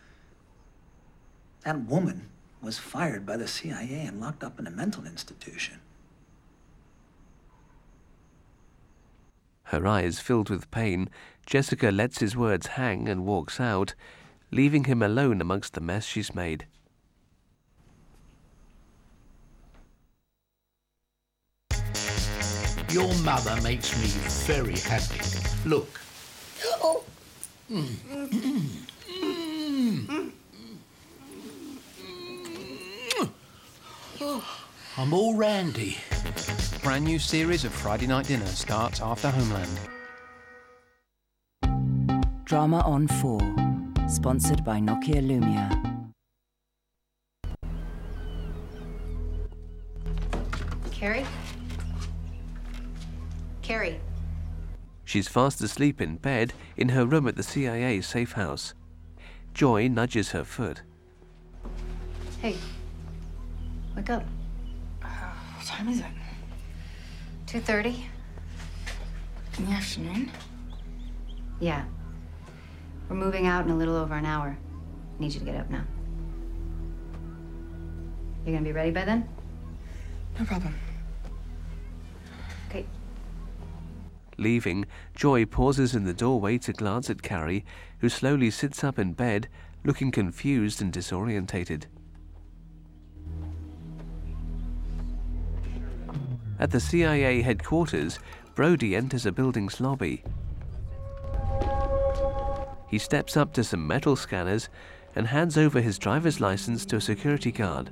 Speaker 4: that woman was fired by the C I A and locked up in a mental institution.
Speaker 2: Her eyes filled with pain, Jessica lets his words hang and walks out, leaving him alone amongst the mess she's made.
Speaker 6: Your mother makes me very happy. Look.
Speaker 11: Oh.
Speaker 6: Mm. Mm. Mm. Mm. I'm all randy.
Speaker 12: Brand new series of Friday Night Dinner starts after Homeland.
Speaker 15: Drama on four, sponsored by Nokia Lumia.
Speaker 18: Carrie? Carrie.
Speaker 2: She's fast asleep in bed in her room at the C I A safe house. Joy nudges her foot.
Speaker 18: Hey, wake up.
Speaker 16: What time is it?
Speaker 18: two thirty?
Speaker 16: In the afternoon?
Speaker 18: Yeah. We're moving out in a little over an hour. I need you to get up now. You gonna be ready by then?
Speaker 16: No problem.
Speaker 18: Okay.
Speaker 2: Leaving, Joy pauses in the doorway to glance at Carrie, who slowly sits up in bed, looking confused and disorientated. At the C I A headquarters, Brody enters a building's lobby. He steps up to some metal scanners and hands over his driver's license to a security guard.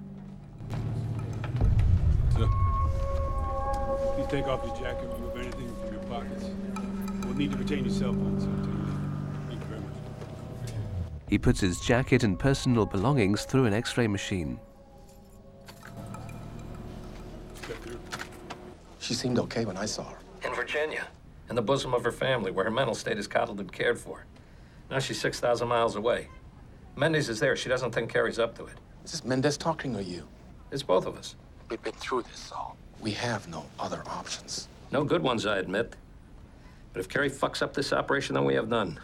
Speaker 24: Sir, please take off your jacket and remove anything from your pockets. We'll need to retain your cell phone, sir. Thank you very much.
Speaker 2: He puts his jacket and personal belongings through an X-ray machine.
Speaker 14: She seemed okay when I saw her.
Speaker 7: In Virginia, in the bosom of her family, where her mental state is coddled and cared for. Now she's six thousand miles away. Mendez is there. She doesn't think Carrie's up to it.
Speaker 14: Is this Mendez talking or you?
Speaker 7: It's both of us.
Speaker 14: We've been through this, Saul. We have no other options.
Speaker 7: No good ones, I admit. But if Carrie fucks up this operation, then we have none.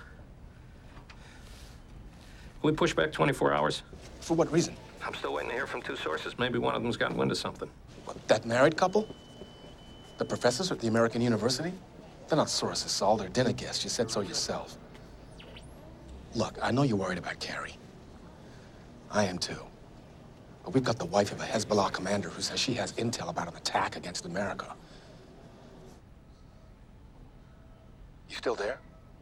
Speaker 7: Can we push back twenty-four hours?
Speaker 14: For what reason?
Speaker 7: I'm still waiting to hear from two sources. Maybe one of them's gotten wind of something.
Speaker 14: What, that married couple? The professors at the American University? They're not sources, Saul. They're dinner guests. You said so yourself. Look, I know you're worried about Carrie. I am too. But we've got the wife of a Hezbollah commander who says she has intel about an attack against America. You still there?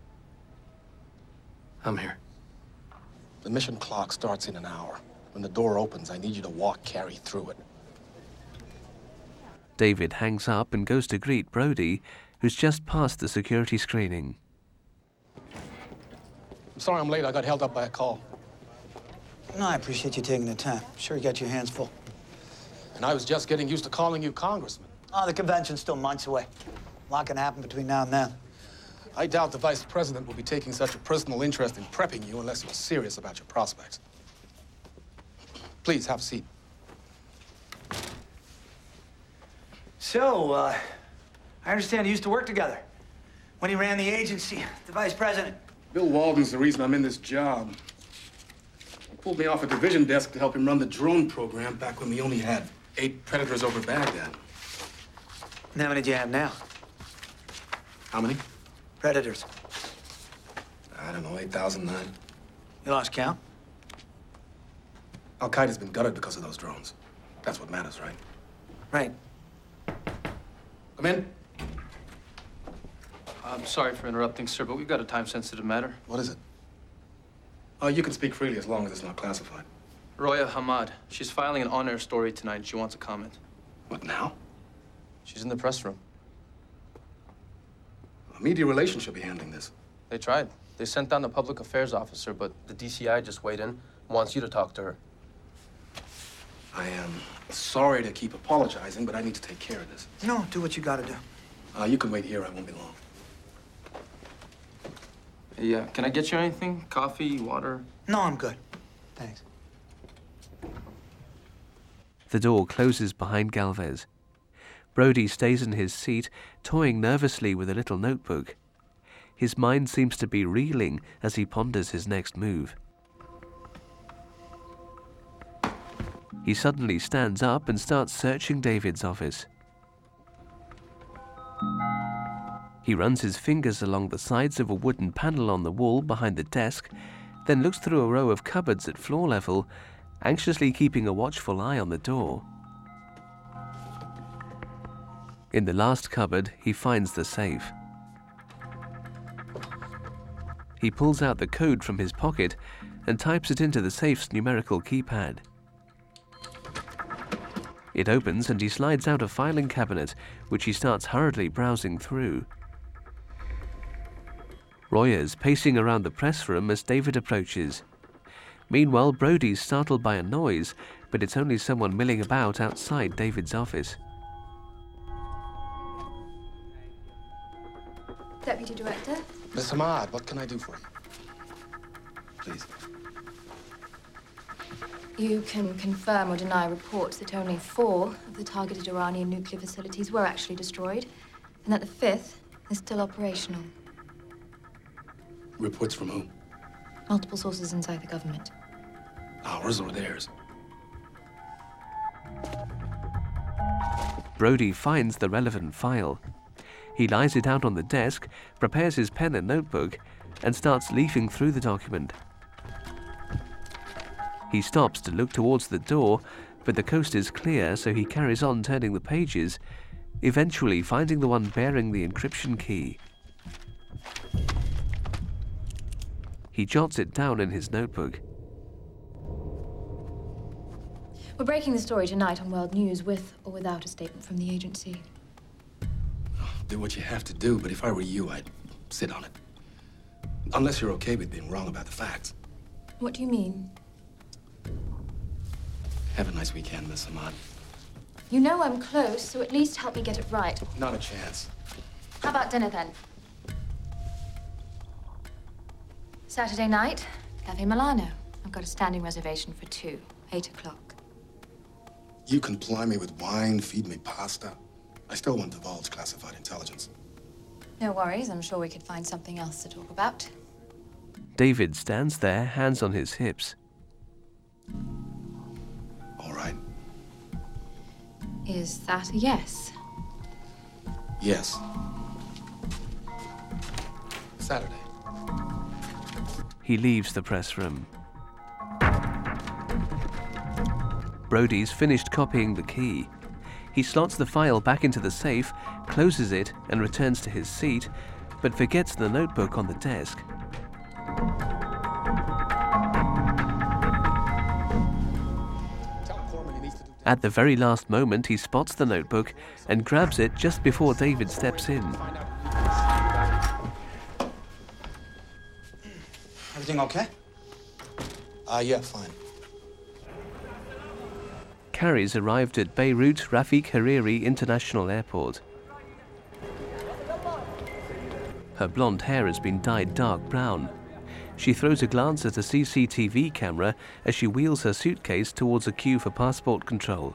Speaker 7: I'm here.
Speaker 14: The mission clock starts in an hour. When the door opens, I need you to walk Carrie through it.
Speaker 2: David hangs up and goes to greet Brody, who's just passed the security screening.
Speaker 14: I'm sorry I'm late. I got held up by a call.
Speaker 4: No, I appreciate you taking the time. Sure you got your hands full.
Speaker 14: And I was just getting used to calling you Congressman.
Speaker 4: Oh, the convention's still months away. A lot can happen between now and then.
Speaker 14: I doubt the vice president will be taking such a personal interest in prepping you unless you're serious about your prospects. Please, have a seat.
Speaker 4: So, uh, I understand you used to work together when he ran the agency, the vice president.
Speaker 14: Bill Walden's the reason I'm in this job. He pulled me off a division desk to help him run the drone program back when we only had eight Predators over Baghdad.
Speaker 4: And how many do you have now?
Speaker 14: How many?
Speaker 4: Predators.
Speaker 14: I don't know, eight thousand nine.
Speaker 4: You lost count?
Speaker 14: Al-Qaeda's been gutted because of those drones. That's what matters, right?
Speaker 4: Right.
Speaker 14: Come in.
Speaker 10: I'm sorry for interrupting, sir, but we've got a time-sensitive matter.
Speaker 14: What is it? Oh, you can speak freely as long as it's not classified.
Speaker 10: Roya Hamad. She's filing an on-air story tonight, and she wants a comment.
Speaker 14: What, now?
Speaker 10: She's in the press room.
Speaker 14: A media relations should be handling this.
Speaker 10: They tried. They sent down the public affairs officer, but the D C I just weighed in and wants you to talk to her.
Speaker 14: I am sorry to keep apologizing, but I need to take care of this.
Speaker 4: No, do what you gotta do.
Speaker 14: Uh, you can wait here. I won't be long.
Speaker 10: Hey, uh, can I get you anything? Coffee, water?
Speaker 4: No, I'm good. Thanks.
Speaker 2: The door closes behind Galvez. Brody stays in his seat, toying nervously with a little notebook. His mind seems to be reeling as he ponders his next move. He suddenly stands up and starts searching David's office. He runs his fingers along the sides of a wooden panel on the wall behind the desk, then looks through a row of cupboards at floor level, anxiously keeping a watchful eye on the door. In the last cupboard, he finds the safe. He pulls out the code from his pocket and types it into the safe's numerical keypad. It opens and he slides out a filing cabinet, which he starts hurriedly browsing through. Roya's pacing around the press room as David approaches. Meanwhile, Brody's startled by a noise, but it's only someone milling about outside David's office.
Speaker 22: Deputy Director?
Speaker 14: Miss Hamad, what can I do for you? Please.
Speaker 22: You can confirm or deny reports that only four of the targeted Iranian nuclear facilities were actually destroyed, and that the fifth is still operational.
Speaker 14: Reports from whom?
Speaker 22: Multiple sources inside the government.
Speaker 14: Ours or theirs?
Speaker 2: Brody finds the relevant file. He lies it out on the desk, prepares his pen and notebook, and starts leafing through the document. He stops to look towards the door, but the coast is clear, so he carries on turning the pages, eventually finding the one bearing the encryption key. He jots it down in his notebook.
Speaker 22: We're breaking the story tonight on World News with or without a statement from the agency.
Speaker 14: Do what you have to do, but if I were you, I'd sit on it. Unless you're okay with being wrong about the facts.
Speaker 22: What do you mean?
Speaker 14: Have a nice weekend, Miss Hamad.
Speaker 22: You know I'm close, so at least help me get it right.
Speaker 14: Not a chance.
Speaker 22: How about dinner then? Saturday night, Cafe Milano. I've got a standing reservation for two, eight o'clock.
Speaker 14: You can ply me with wine, feed me pasta. I still won't divulge classified intelligence.
Speaker 22: No worries, I'm sure we could find something else to talk about.
Speaker 2: David stands there, hands on his hips.
Speaker 14: All right.
Speaker 22: Is that a yes?
Speaker 14: Yes. Saturday.
Speaker 2: He leaves the press room. Brody's finished copying the key. He slots the file back into the safe, closes it, and returns to his seat, but forgets the notebook on the desk. At the very last moment, he spots the notebook and grabs it just before David steps in.
Speaker 4: Everything okay?
Speaker 14: Uh, yeah, fine.
Speaker 2: Carrie's arrived at Beirut Rafik Hariri International Airport. Her blonde hair has been dyed dark brown. She throws a glance at a C C T V camera as she wheels her suitcase towards a queue for passport control.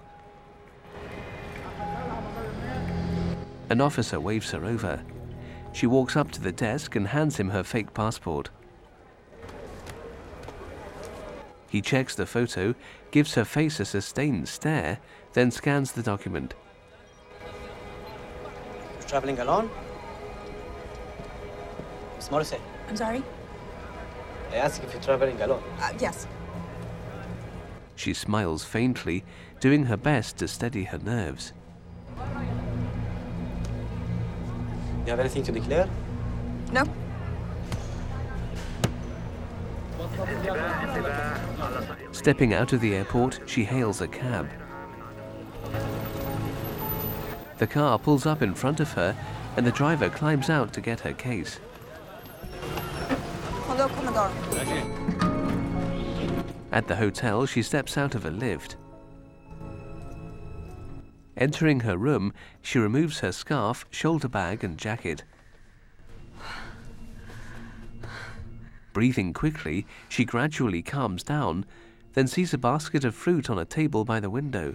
Speaker 2: An officer waves her over. She walks up to the desk and hands him her fake passport. He checks the photo, gives her face a sustained stare, then scans the document.
Speaker 3: You're traveling alone? Miss Morrissey,
Speaker 13: I'm sorry?
Speaker 3: I asked if you're traveling alone.
Speaker 13: Uh, yes.
Speaker 2: She smiles faintly, doing her best to steady her nerves.
Speaker 3: You have anything to declare?
Speaker 13: No.
Speaker 2: Stepping out of the airport, she hails a cab. The car pulls up in front of her, and the driver climbs out to get her case.
Speaker 13: Hello, Commodore.
Speaker 2: At the hotel, she steps out of a lift. Entering her room, she removes her scarf, shoulder bag, and jacket. Breathing quickly, she gradually calms down, then sees a basket of fruit on a table by the window.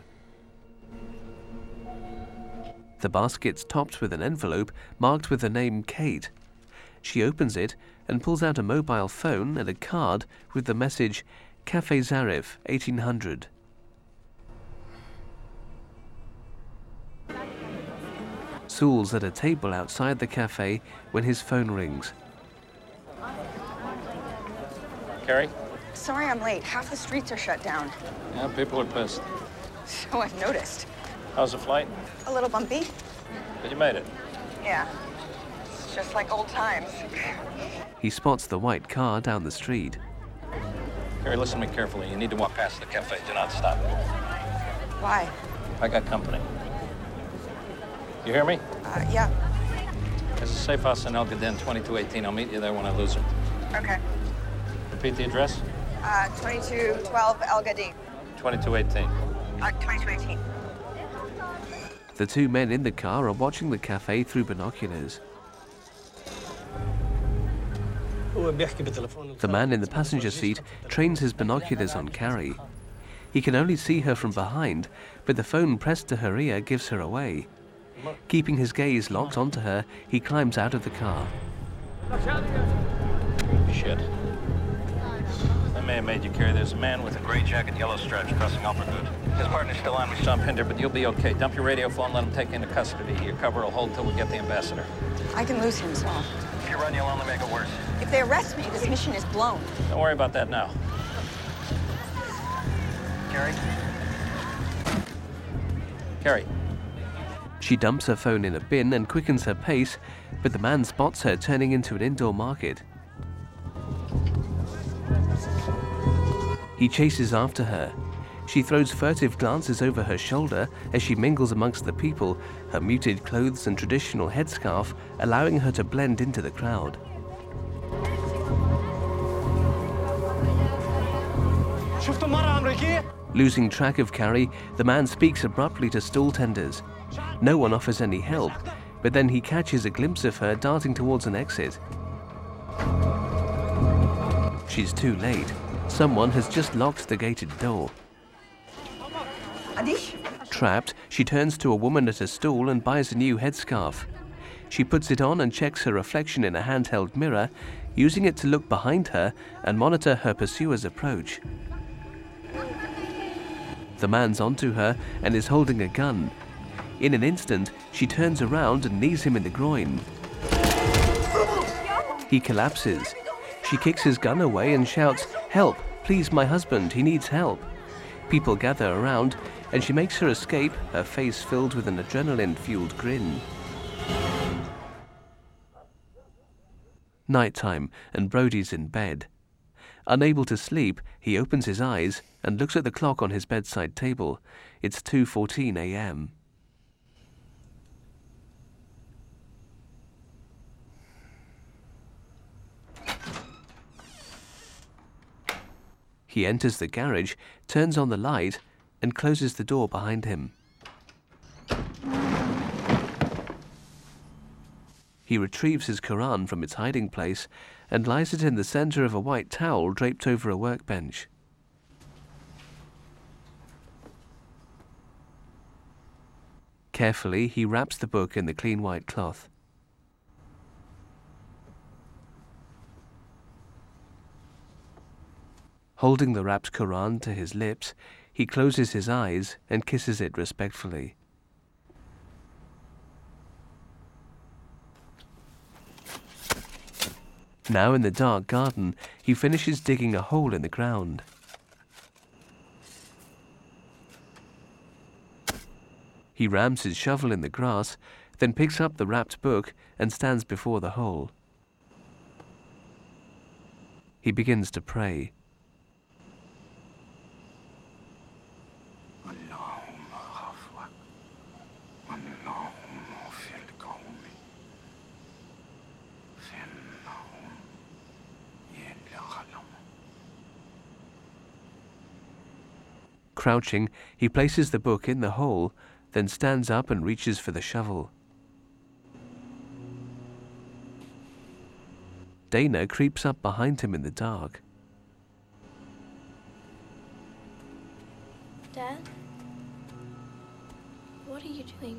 Speaker 2: The basket's topped with an envelope marked with the name Kate. She opens it and pulls out a mobile phone and a card with the message, Café Zarif, eighteen hundred. Saul's at a table outside the cafe when his phone rings.
Speaker 7: Carrie?
Speaker 13: Sorry I'm late. Half the streets are shut down.
Speaker 7: Yeah, people are pissed.
Speaker 13: So I've noticed.
Speaker 7: How's the flight?
Speaker 13: A little bumpy.
Speaker 7: But you made it.
Speaker 13: Yeah. It's just like old times.
Speaker 2: He spots the white car down the street.
Speaker 7: Carrie, listen to me carefully. You need to walk past the cafe. Do not stop.
Speaker 13: Why?
Speaker 7: I got company. You hear me?
Speaker 13: Uh, yeah.
Speaker 7: There's a safe house in El Gaden, twenty-two eighteen. I'll meet you there when I lose her.
Speaker 13: Okay.
Speaker 7: Repeat the address?
Speaker 13: Uh, twenty-two twelve El Gaden.
Speaker 7: twenty-two eighteen.
Speaker 13: Uh, twenty-two eighteen.
Speaker 2: The two men in the car are watching the cafe through binoculars. The man in the passenger seat trains his binoculars on Carrie. He can only see her from behind, but the phone pressed to her ear gives her away. Keeping his gaze locked onto her, he climbs out of the car.
Speaker 7: Shit. They may have made you carry. There's a man with a gray jacket, yellow stripes crossing Alpergood. His partner's still on me, so I'm pinned here, but you'll be okay. Dump your radio phone, let him take you into custody. Your cover will hold till we get the ambassador.
Speaker 13: I can lose him, so.
Speaker 7: If you run, you'll only make it worse.
Speaker 13: If they arrest me, this mission is blown.
Speaker 7: Don't worry about that now. Carrie? Carrie.
Speaker 2: She dumps her phone in a bin and quickens her pace, but the man spots her turning into an indoor market. He chases after her. She throws furtive glances over her shoulder as she mingles amongst the people, her muted clothes and traditional headscarf allowing her to blend into the crowd. Losing track of Carrie, the man speaks abruptly to stall tenders. No one offers any help, but then he catches a glimpse of her darting towards an exit. She's too late. Someone has just locked the gated door. Trapped, she turns to a woman at a stall and buys a new headscarf. She puts it on and checks her reflection in a handheld mirror, using it to look behind her and monitor her pursuer's approach. The man's onto her and is holding a gun. In an instant, she turns around and knees him in the groin. He collapses. She kicks his gun away and shouts, "Help! Please, my husband, he needs help." People gather around, and she makes her escape, her face filled with an adrenaline-fueled grin. Nighttime, and Brody's in bed. Unable to sleep, he opens his eyes and looks at the clock on his bedside table. It's two fourteen a m He enters the garage, turns on the light, and closes the door behind him. He retrieves his Quran from its hiding place and lies it in the center of a white towel draped over a workbench. Carefully, he wraps the book in the clean white cloth. Holding the wrapped Quran to his lips, he closes his eyes and kisses it respectfully. Now in the dark garden, he finishes digging a hole in the ground. He rams his shovel in the grass, then picks up the wrapped book and stands before the hole. He begins to pray. Crouching, he places the book in the hole, then stands up and reaches for the shovel. Dana creeps up behind him in the dark.
Speaker 11: Dad? What are you doing?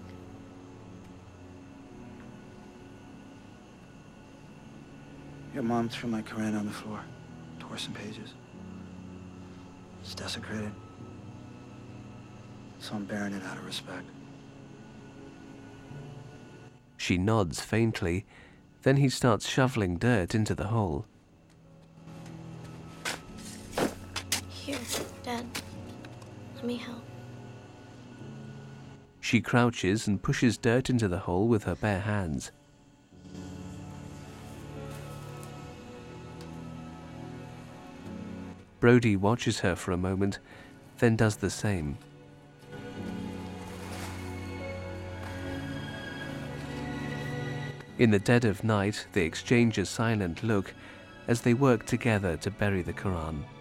Speaker 20: Your mom threw my Quran on the floor, tore some pages. It's desecrated. So I'm bearing it out of respect.
Speaker 2: She nods faintly, then he starts shoveling dirt into the hole.
Speaker 11: Here, Dad. Let me help.
Speaker 2: She crouches and pushes dirt into the hole with her bare hands. Brody watches her for a moment, then does the same. In the dead of night, they exchange a silent look as they work together to bury the Quran.